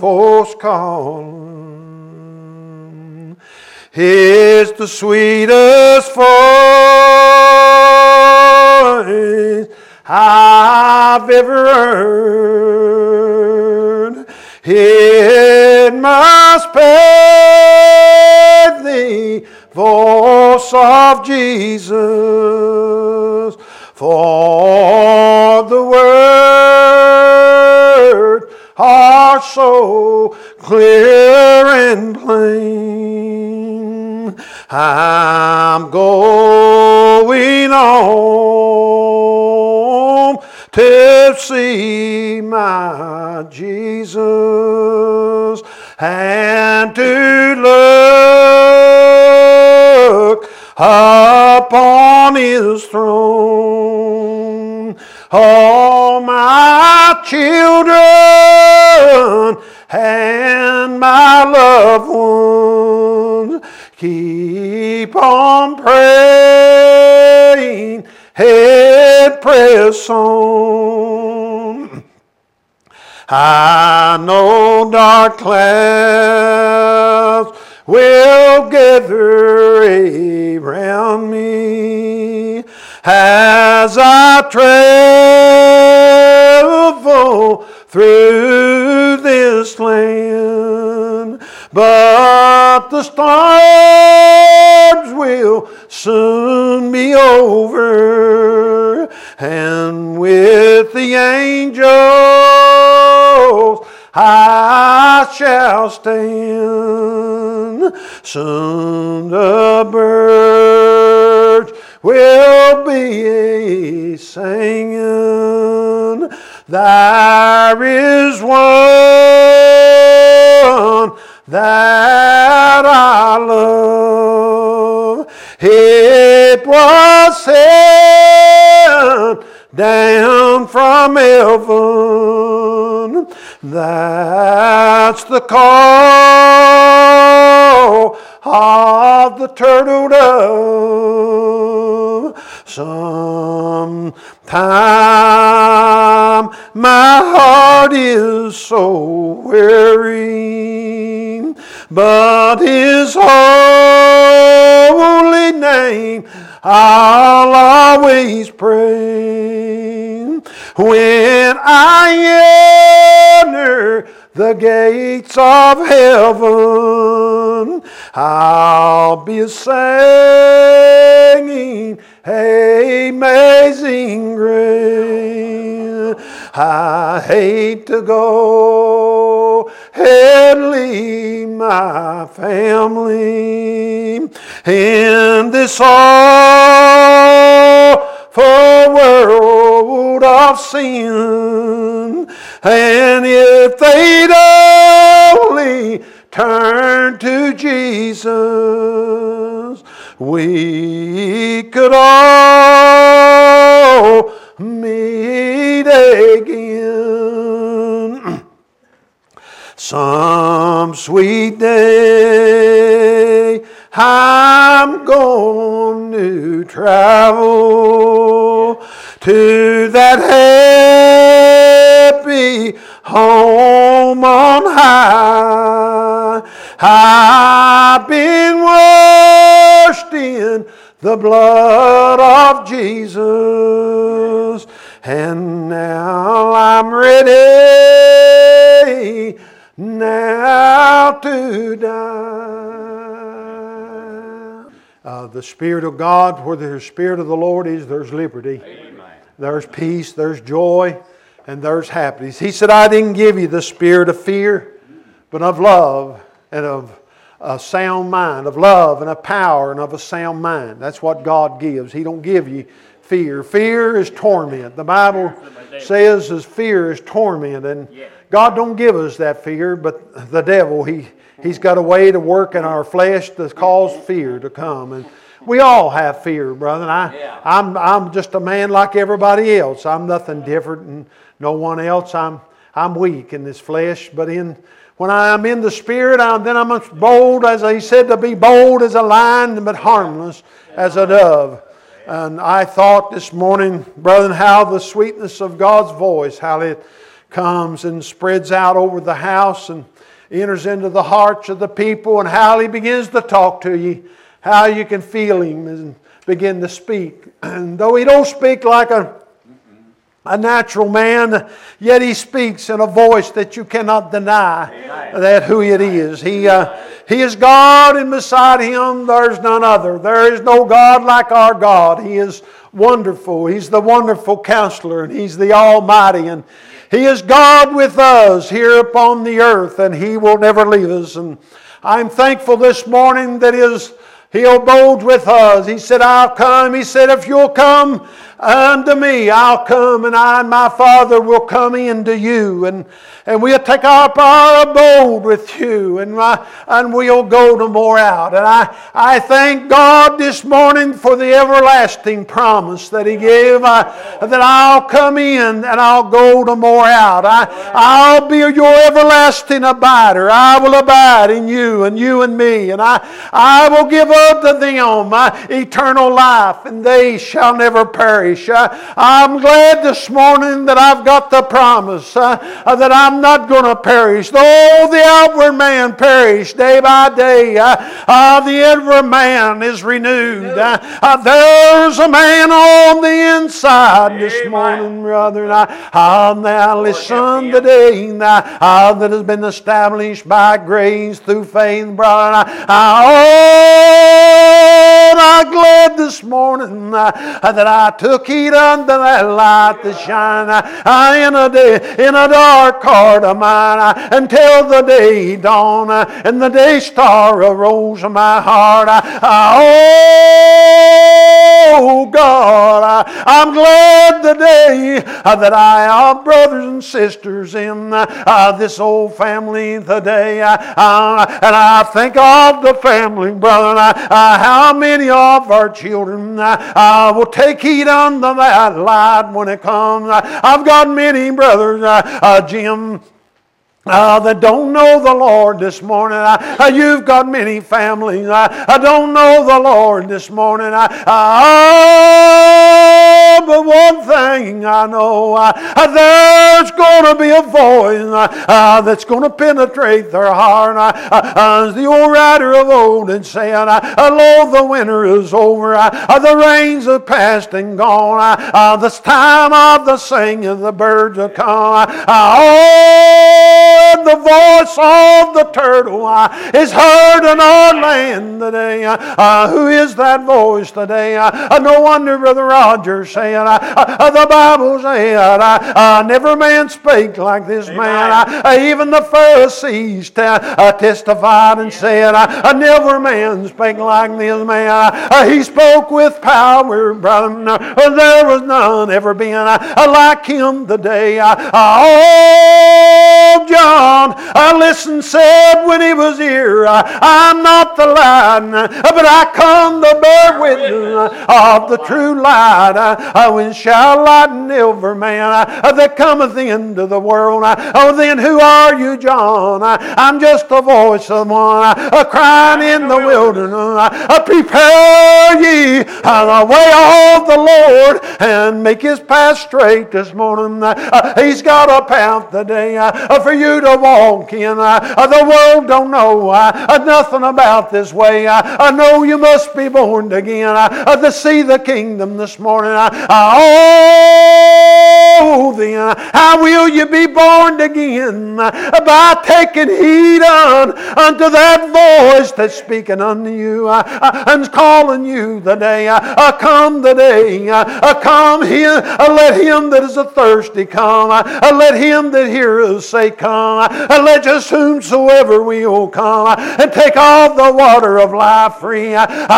voice calling. It's the sweetest voice I've ever heard. It must be the voice of Jesus, for the words are so clear and plain. I'm going home to see my Jesus and to look upon His throne. All my children and my loved ones, keep on praying, head press on. I know dark clouds will gather around me as I travel through this land, but the storms will soon be over, and with the angels I shall stand. Soon the birds will be singing, there is one that I love. It was sent down from heaven. That's the call of the turtle dove. Sometime my heart is so weary, but His holy name I'll always pray. When I enter the gates of heaven, I'll be singing Amazing Grace. I hate to go and leave my family in this awful world of sin. And if they'd only turn to Jesus, we could all meet again. Some sweet day I'm going to travel to that happy home on high. I've been washed in the blood of Jesus, and now I'm ready now to die. The Spirit of God, where the Spirit of the Lord is, there's liberty. Amen. There's peace, there's joy, and there's happiness. He said, I didn't give you the spirit of fear, but of love and of a sound mind, of love and of power and of a sound mind. That's what God gives. He don't give you fear. Fear is torment. The Bible says his fear is torment, and God don't give us that fear, but the devil, he's got a way to work in our flesh to cause fear to come. And we all have fear, brother. I'm just a man like everybody else. I'm nothing different than no one else. I'm weak in this flesh, but when I'm in the Spirit, then I'm bold, as he said, to be bold as a lion, but harmless as a dove. And I thought this morning, brethren, how the sweetness of God's voice, how it comes and spreads out over the house and enters into the hearts of the people, and how He begins to talk to you, how you can feel Him and begin to speak. And though He don't speak like a natural man, yet He speaks in a voice that you cannot deny that who it is. He is God, and beside Him there's none other. There is no God like our God. He is wonderful. He's the wonderful Counselor, and He's the Almighty, and He is God with us here upon the earth, and He will never leave us. And I'm thankful this morning that He abode with us. He said, I'll come. He said, if you'll come unto me, I'll come, and I and my Father will come into you. And we'll take up our abode with you, and we'll go no more out. And I thank God this morning for the everlasting promise that He gave, that I'll come in and I'll go no more out. I'll be your everlasting abider. I will abide in you and you in me, and I will give unto them my eternal life, and they shall never perish. I'm glad this morning that I've got the promise that I'm not going to perish. Though the outward man perish day by day, the inward man is renewed. There's a man on the inside this morning, brother. Now listen today, that has been established by grace through faith, brother. I'm glad this morning that I took heed unto that light that shine in a dark heart of mine until the day dawned and the day star arose in my heart. Oh God, I'm glad today that I have brothers and sisters in this old family today. And I think of the family, brother, how many of our children will take heed unto that light when it comes. I've got many brothers, Jim, that don't know the Lord this morning. You've got many families that don't know the Lord this morning. But one thing I know, there's going to be a voice that's going to penetrate their heart. As the old writer of old had said, lo, the winter is over, the rains are past and gone, the time of the singing of the birds will come. Oh, the voice of the turtle is heard in our land today. Who is that voice today? No wonder Brother Roger said, the Bible said, never man spake like this man. Even the Pharisees testified and said, never man spake like this man. He spoke with power, brother. There was none ever been like him today. Oh, John, listen, said when he was here, I'm not the light, but I come to bear witness of the true light. When shall lighten every man that cometh into the world. Oh, then who are you, John? I'm just the voice of one crying in the wilderness. Prepare ye the way of the Lord and make His path straight this morning. He's got a path today for you to walk in. The world don't know nothing about this way. I know you must be born again to see the kingdom this morning. Oh, then, how will you be born again? By taking heed unto that voice that's speaking unto you and calling you today. Come today. Come here. Let him that is thirsty come. Let him that heareth say come. Let just whomsoever will come and take all the water of life free.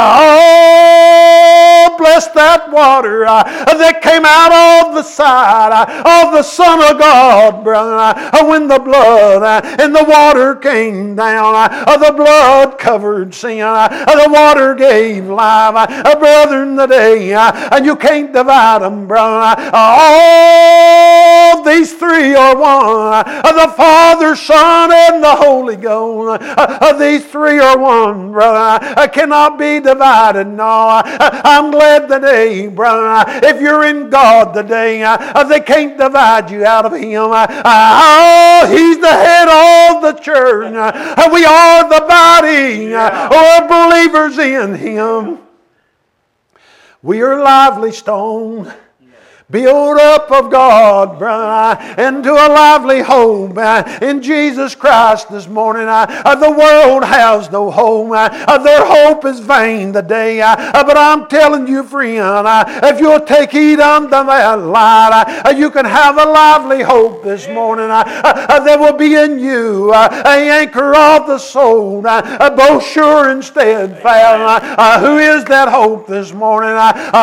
Oh, bless that water that came out of the side of the Son of God, brother. When the blood and the water came down, the blood covered sin, the water gave life. Brethren, today, and you can't divide them, brother. All these three are one. The Father, Son, and the Holy Ghost. These three are one, brother. Cannot be divided. No, I'm glad glad today, brother, if you're in God today, they can't divide you out of Him. Oh, He's the head of the church. We are the body of believers in Him. We are lively stone, built up of God, brother, into a lively home in Jesus Christ this morning. The world has no home. Their hope is vain today. But I'm telling you, friend, if you'll take heed unto that light, you can have a lively hope this morning that will be in you, an anchor of the soul, both sure and steadfast. Who is that hope this morning?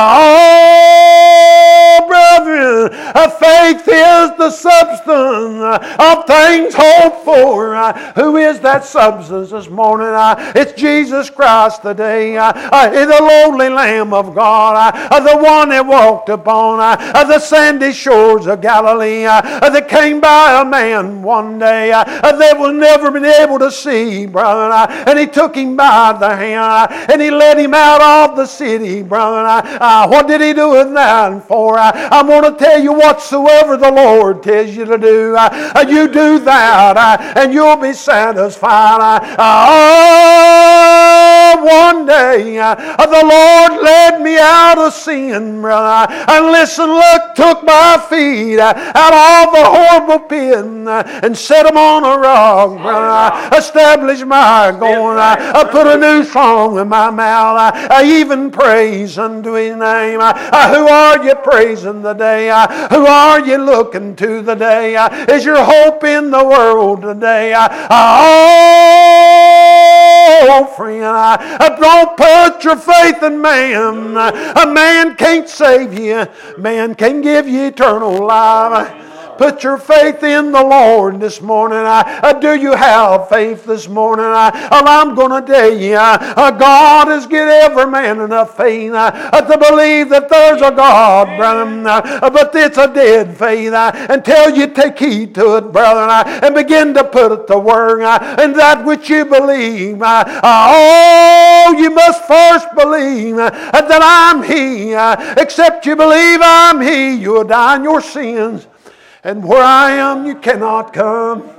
Brethren, faith is the substance of things hoped for. Who is that substance this morning? It's Jesus Christ today, the lowly Lamb of God, the one that walked upon the sandy shores of Galilee, that came by a man one day that was never been able to see, brother, and He took him by the hand and He led him out of the city, brother. What did He do it that for? I'm going to tell you, whatsoever the Lord tells you to do, you do that, and you'll be satisfied. One day, the Lord led me out of sin, brother, and listen, look, took my feet out of the horrible pit and set them on a rock, brother. Established my going. I put a new song in my mouth. I even praise unto His name. Who are you praising today? Who are you looking to today? Is your hope in the world today? Oh, friend, don't put your faith in man. A man can't save you. Man can give you eternal life. Put your faith in the Lord this morning. Do you have faith this morning? I'm going to tell you, God has given every man enough faith to believe that there's a God, brother. But it's a dead faith until you take heed to it, brother, and begin to put it to work. And that which you believe, you must first believe that I'm He. Except you believe I'm He, you'll die in your sins. And where I am, you cannot come.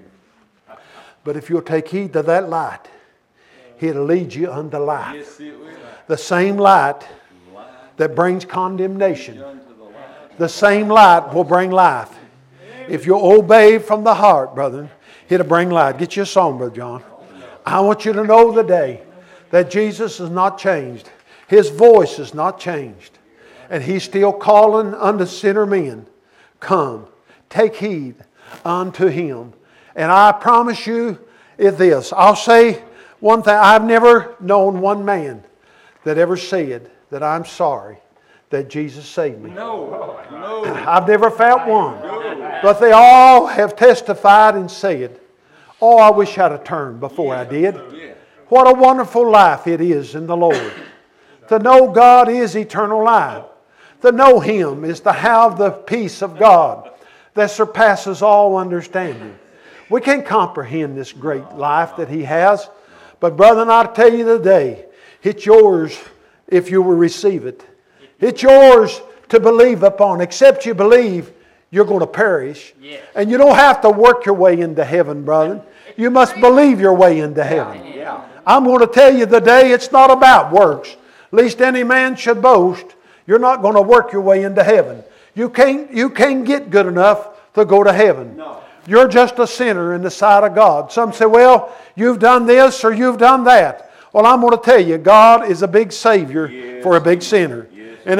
But if you'll take heed to that light, He'll lead you unto life. The same light that brings condemnation, the same light will bring life. If you obey from the heart, brother, it'll bring life. Get you a song, Brother John. I want you to know today that Jesus is not changed. His voice is not changed. And He's still calling unto sinner men. Come, take heed unto Him. And I promise you this. I'll say one thing. I've never known one man that ever said that I'm sorry that Jesus saved me. No. I've never found one. But they all have testified and said, oh, I wish I'd have turned before I did. What a wonderful life it is in the Lord. To know God is eternal life. To know Him is to have the peace of God that surpasses all understanding. We can't comprehend this great life that He has. But brother, I'll tell you today, it's yours if you will receive it. It's yours to believe upon. Except you believe, you're going to perish. Yes. And you don't have to work your way into heaven, brother. You must believe your way into heaven. Yeah. I'm going to tell you today, it's not about works. Lest any man should boast. You're not going to work your way into heaven. You can't get good enough to go to heaven. No. You're just a sinner in the sight of God. Some say, well, you've done this or you've done that. Well, I'm going to tell you, God is a big Savior for a big sinner. Yes. And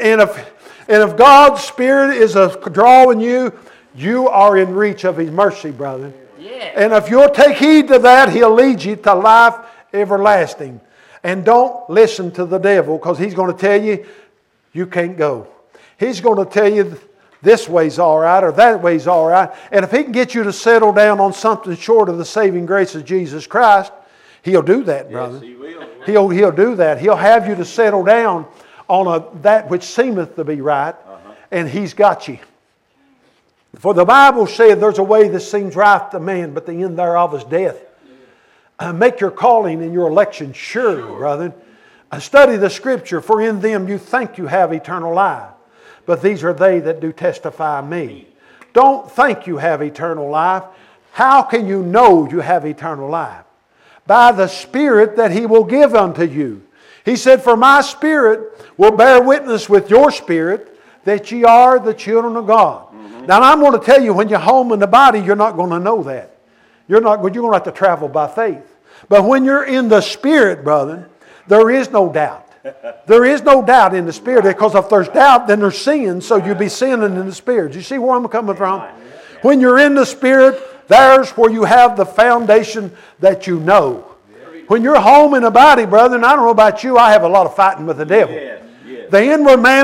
if God's Spirit is drawing you, you are in reach of His mercy, brother. Yeah. And if you'll take heed to that, He'll lead you to life everlasting. And don't listen to the devil, because he's going to tell you, you can't go. He's going to tell you this way's all right or that way's all right. And if he can get you to settle down on something short of the saving grace of Jesus Christ, He'll do that, brother. Yes, He will. He'll do that. He'll have you to settle down on that which seemeth to be right, and He's got you. For the Bible said there's a way that seems right to man, but the end thereof is death. Make your calling and your election sure, brother. Study the Scripture, for in them you think you have eternal life. But these are they that do testify me. Don't think you have eternal life. How can you know you have eternal life? By the Spirit that He will give unto you. He said, for my Spirit will bear witness with your spirit that ye are the children of God. Now I'm going to tell you, when you're home in the body, you're not going to know that. You're going to have to travel by faith. But when you're in the Spirit, brother, there is no doubt. There is no doubt in the Spirit, because if there's doubt, then there's sin, so you'll be sinning in the Spirit. You see where I'm coming from? When you're in the Spirit, there's where you have the foundation that you know. When you're home in the body, brother, and I don't know about you, I have a lot of fighting with the devil. The inward man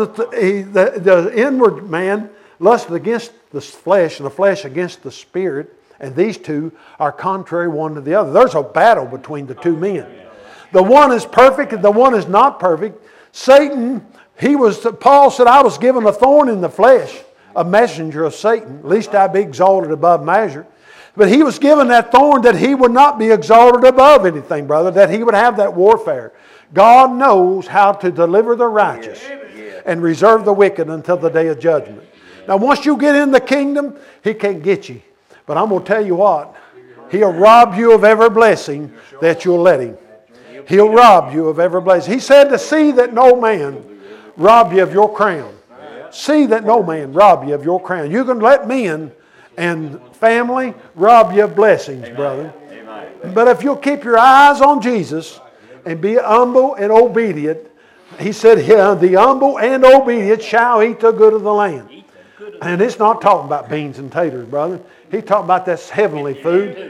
the inward man lusted against the flesh, and the flesh against the Spirit, and these two are contrary one to the other. There's a battle between the two men. The one is perfect and the one is not perfect. Satan, Paul said, I was given a thorn in the flesh, a messenger of Satan, lest I be exalted above measure. But he was given that thorn that he would not be exalted above anything, brother, that he would have that warfare. God knows how to deliver the righteous and reserve the wicked until the day of judgment. Now once you get in the kingdom, He can't get you. But I'm going to tell you what, He'll rob you of every blessing that you'll let Him. He'll rob you of every blessing. He said to see that no man rob you of your crown. See that no man rob you of your crown. You can let men and family rob you of blessings, brother. But if you'll keep your eyes on Jesus and be humble and obedient, He said, the humble and obedient shall eat the good of the land. And it's not talking about beans and taters, brother. He's talking about this heavenly food.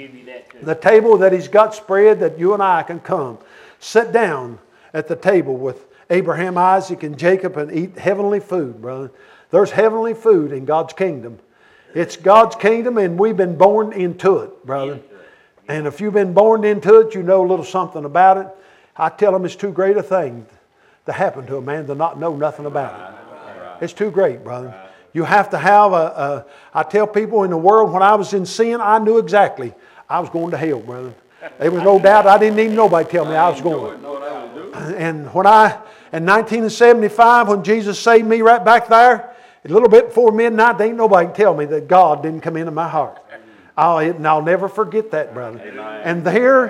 The table that He's got spread, that you and I can come, sit down at the table with Abraham, Isaac, and Jacob and eat heavenly food, brother. There's heavenly food in God's kingdom. It's God's kingdom, and we've been born into it, brother. And if you've been born into it, you know a little something about it. I tell them it's too great a thing to happen to a man to not know nothing about it. It's too great, brother. You have to have I tell people in the world, when I was in sin, I knew exactly I was going to hell, brother. There was no doubt. I didn't need nobody tell me I was going. And in 1975, when Jesus saved me right back there, a little bit before midnight, there ain't nobody can tell me that God didn't come into my heart. I'll never forget that, brother. And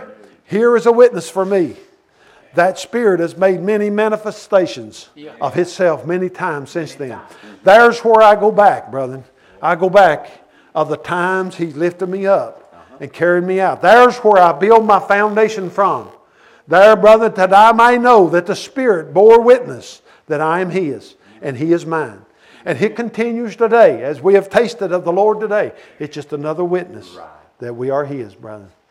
here is a witness for me. That Spirit has made many manifestations of Himself many times since then. There's where I go back, brother. I go back of the times He lifted me up and carried me out. There's where I build my foundation from. There, brother, that I may know that the Spirit bore witness that I am His and He is mine. And it continues today. As we have tasted of the Lord today, it's just another witness that we are His, brother.